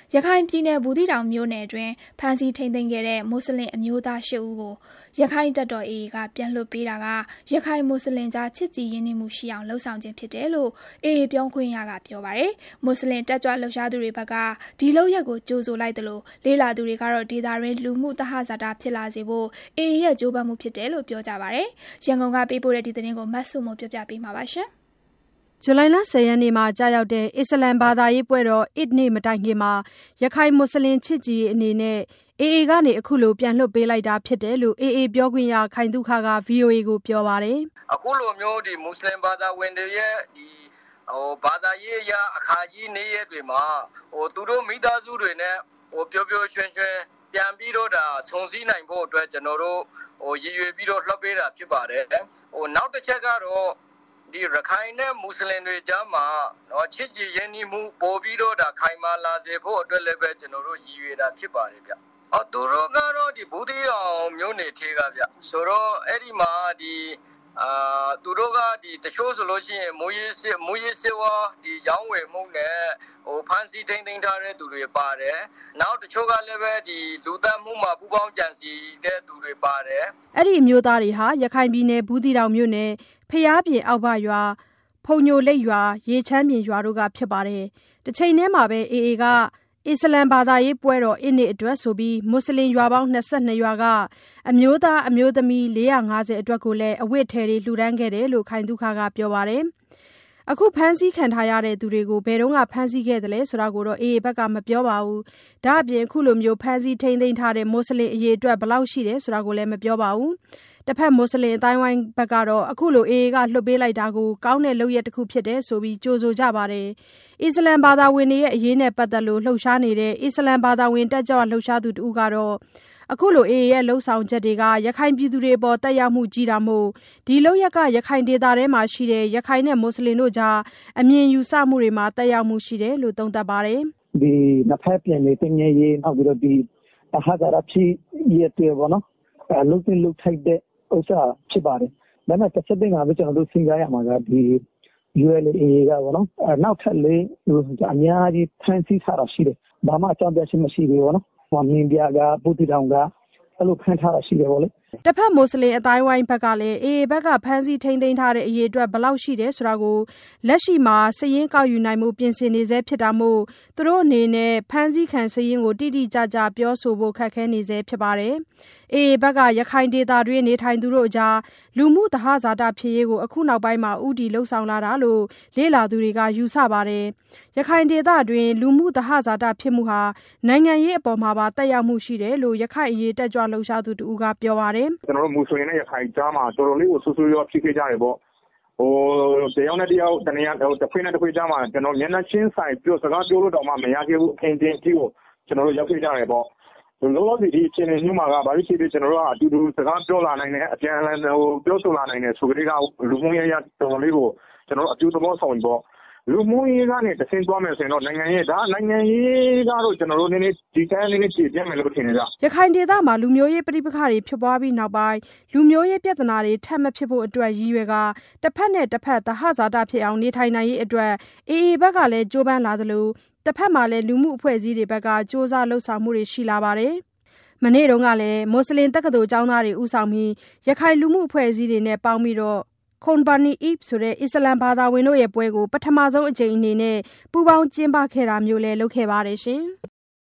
ရခိုင်ပြည်နယ်ဘူးသီးတောင်မြို့နယ်တွင်ဖမ်းဆီးထိန်းသိမ်းခဲ့တဲ့မွတ်ဆလင်အမျိုးသား8ဦးကိုရခိုင်တပ်တော် AA ကပြန်လွှတ်ပေးတာကရခိုင်မွတ်ဆလင်ကြားချစ်ကြည်ရင်းနှီးမှုရှိအောင်လှုံ့ဆော်ခြင်းဖြစ်တယ်လို့ AA ပြောခွင့်ရကပြောပါတယ်။မွတ်ဆလင်တက်ကြွလှုပ်ရှားသူတွေဘက်ကဒီလုပ်ရက်ကိုကြိုဆိုလိုက်တယ်လို့လေးလာသူတွေကတော့ဒေသရင်းလူမှုသဟဇာတဖြစ်လာစေဖို့ AA ရဲ့ကြိုးပမ်းမှုဖြစ်တယ်လို့ပြောကြပါတယ်။ရန်ကုန်ကပေးပို့တဲ့ဒီသတင်းကိုမတ်စုမို့ပြောပြပေးမှာပါရှင်။ဇူလိုင်လ10ရက်နေ့မှာကြာရောက်တဲ့အစ္စလမ်ဘာသာရေးပွဲတော်အစ်နေ့မတိုင်ခင်မှာရခိုင်မွတ်ဆလင်ချစ်ကြည်ရေးအနေနဲ့ AA ကနေအခုလိုပြန်လွှတ်ပေးလိုက်တာဖြစ်တယ်လို့ AA ပြောခွင့်ရခိုင်သုခက VOA ကိုပြောပါတယ်။အခုလိုမျိုးဒီမွတ်ဆလင်ဘာသာဝင်တွေရဲ့ဒီဘာသာရေးအရာအခါကြီးနေ့ရက်တွေမှာသူတို့မိသားစုတွေနဲ့ပျော်ပျော်ရွှင်ရွှင်ပြန်ပြီးတော့ဒါဆုံစည်းနိုင်ဖို့အတွက်ကျွန်တော်တို့ရည်ရွယ်ပြီးတော့လွှတ်ပေးတာဖြစ်ပါတယ်။နောက်တစ်ချက်ကတော့ဒီရခိုင်နဲ့မွတ်ဆလင်တွေကြားမှာချစ်ကြည်ရင်းနှီးမှုပို့ပြီးတော့ဒါခိုင်မာလာစေဖို့အတွက်လည်းပဲကျွန်တော်တို့ရည်ရွယ်တာဖြစ်ပါတယ်ဗျ။သူတို့ကတော့ဒီဘူးတီအောင်မျိုးနေသေးကဗျ။ဆိုတော့အဲ့ဒီမှာဒီသူတို့ကဒီတချို့ဆိုလို့ရှိရင်မူရေးစစ်ဝါဒီရောင်းဝယ်မှုနဲ့ဖန်စီထိန်းသိမ်းထားတဲ့သူတွေပါတယ်။နောက်တချို့ကလည်းပဲဒီလူသတ်မှုမှာပူးပေါင်းကြံစည်တဲ့သူတွေပါတယ်။အဲ့ဒီအမျိုးသားတွေဟာရခိုင်ပြည်နယ်ဘူးတီတောင်မြို့နယ်ဖျားပြင်အောက်ဘရွာဖုန်ညိုလိတ်ရွာရေချမ်းပြင်ရွာတို့ကဖြစ်ပါတယ်။တစ်ချိန်တည်းမှာပဲ AA ကအစ္စလမ်ဘာသာရေးပွဲတော်အစ်နေ့အတွက်ဆိုပြီးမွတ်ဆလင်ရွာပေါင်း22ရွာကအမျိုးသားအမျိုးသမီး450အတွက်ကိုလည်းအဝတ်ထည်တွေလှူဒန်းခဲ့တယ်လို့ခိုင်သုခကပြောပါတယ်။အခုဖမ်းဆီးခံထားရတဲ့သူတွေကိုဘယ်တော့ဖမ်းဆီးခဲ့တယ်လဲဆိုတာကိုတော့ AA ဘက်ကမပြောပါဘူး။ဒါ့အပြင်အခုလိုမျိုးဖမ်းဆီးထိန်းသိမ်းထားတဲ့မွတ်ဆလင်အရေးအတွက်ဘယ်လောက်ရှိတယ်ဆိုတာကိုလည်းမပြောပါဘူး။တစ်ဖက်မွတ်ဆလင်အတိုင်းဝိုင်းဘက်ကတော့အခုလို AA ကလွှတ်ပေးလိုက်တာကိုကောင်းတဲ့လုပ်ရက်တစ်ခုဖြစ်တယ်ဆိုပြီးကြိုဆိုကြပါတယ်။အစ္စလမ်ဘာသာဝင်တွေရဲ့အရေးနဲ့ပတ်သက်လို့လှုပ်ရှားနေတဲ့အစ္စလမ်ဘာသာဝင်တက်ကြွလှုပ်ရှားသူတဦးကတော့အခုလို AA ရဲ့လှုပ်ဆောင်ချက်တွေကရခိုင်ပြည်သူတွေအပေါ်တက်ရောက်မှုကြီးတာမို့ဒီလုပ်ရက်ကရခိုင်ဒေသထဲမှာရှိတဲ့ရခိုင်နဲ့မွတ်ဆလင်တို့ကြားအမြင်ယူဆမှုတွေမှာတက်ရောက်မှုရှိတယ်လို့သုံးသပ်ပါတယ်။ဒီနှစ်ဖက်ပြန်နေတင်ရေးနောက်ပြီးတော့ဒီဟာဇာရဖြစ်ရတဲ့ဘောနော်လုတ်တင်လုတ်ထိုက်တဲ့ဥစ္စာဖြစ်ပါတယ်။ဒါပေမဲ့တစ်ချက်တည်းကပဲကျွန်တော်တို့စဉ်းစားရမှာကဒီ ULA ကဘောနော်နောက်ထပ်လေးအများကြီးဖန်ဆီးထားတာရှိတယ်။ဘာမှအကြောင်းပြချက်မရှိဘူးဘောနော်။မြင်းပြကပုတိတောင်ကအဲ့လိုဖန်ထားတာရှိတယ်ဗောလေတစ်ဖက်မွတ်ဆလင်အတိုင်းဝိုင်းဘက်ကလည်း AA ဘက်ကဖမ်းဆီးထိန်းသိမ်းထားတဲ့အရေးအတွက်ဘယ်လောက်ရှိတယ်ဆိုတာကိုလက်ရှိမှာစည်ရင်းကောက်ယူနိုင်မှုပြင်ဆင်နေဆဲဖြစ်တာမို့သူတို့အနေနဲ့ဖမ်းဆီးခံစည်ရင်းကိုတိတိကျကျပြောဆိုဖို့ခက်ခဲနေဆဲဖြစ်ပါတယ်။ AA ဘက်ကရခိုင်ဒေသတွင်းနေထိုင်သူတို့အကြားလူမှုသဟဇာတဖြစ်ရေးကိုအခုနောက်ပိုင်းမှာဥတီလှုံ့ဆော်လာတာလို့လေ့လာသူတွေကယူဆပါတယ်။ရခိုင်ဒေသတွင်းလူမှုသဟဇာတဖြစ်မှုဟာနိုင်ငံရေးအပေါ်မှာပါတက်ရောက်မှုရှိတယ်လို့ရခိုင်အရေးတက်ကြွလှုပ်ရှားသူတူကပြောပါတယ်။ကျွန်တော်တို့မူဆလင်နဲ့ရခိုင်ကြားမှာတော်တော်လေးကိုဆူဆူရောဖြစ်ခဲ့ကြတယ်ပေါ့တယောက်နဲ့တယောက်တနေရာတစ်ခွေနဲ့တစ်ခွေကြားမှာကျွန်တော်မျက်နှာချင်းဆိုင်ပြောစကားပြောလို့တော့မှမရခဲ့ဘူးအင်တင်ကြီးကိုကျွန်တော်တို့ရောက်ခဲ့ကြတယ်ပေါ့လောလောဆယ်ဒီအချိန်မျိုးမှာကဘာဖြစ်ဖြစ်ကျွန်တော်တို့ကအတူတူစကားပြောလာနိုင်တယ်အပြန်အလှန်ပြောဆိုလာနိုင်တယ်ဆိုကြတဲ့ကလူမှုရေးရတော်တော်လေးကိုကျွန်တော်တို့အကျိုးသဘောဆောင်ပေါ့လူမှုရေးကနေတဆင့်သွားမယ်ဆိုရင်တော့နိုင်ငံရေးကတော့ကျွန်တော်တို့နည်းနည်းဒီတိုင်းနည်းနည်းကြည့်ပြမယ်လို့ထင်နေကြရခိုင်ဒေသမှာလူမျိုးရေးပြဋိပက္ခတွေဖြစ်ပွားပြီးနောက်ပိုင်းလူမျိုးရေးပြဿနာတွေထပ်မဖြစ်ဖို့အတွက်ရည်ရွယ်ကတစ်ဖက်နဲ့တစ်ဖက်သဟဇာတဖြစ်အောင်နေထိုင်နိုင်ရေးအတွက် AA ဘက်ကလည်းကြိုးပမ်းလာသလိုတစ်ဖက်မှာလည်းလူမှုအဖွဲ့အစည်းတွေဘက်ကစ조사လှုပ်ဆောင်မှုတွေရှိလာပါတယ်မနေ့တုန်းကလည်းမွတ်ဆလင်တက္ကသိုလ်ကျောင်းသားတွေဦးဆောင်ပြီးရခိုင်လူမှုအဖွဲ့အစည်းတွေနဲ့ပေါင်းပြီးတော့ခွန်ဘာနီအစ်ဆိုတဲ့အစ္စလမ်ဘာသာဝင်တို့ရဲ့ပွဲကိုပထမဆုံးအကြိမ်အနေနဲ့ပူးပေါင်းကျင်းပခဲ့တာမျိုးလည်းလုပ်ခဲ့ပါတယ်ရှင်။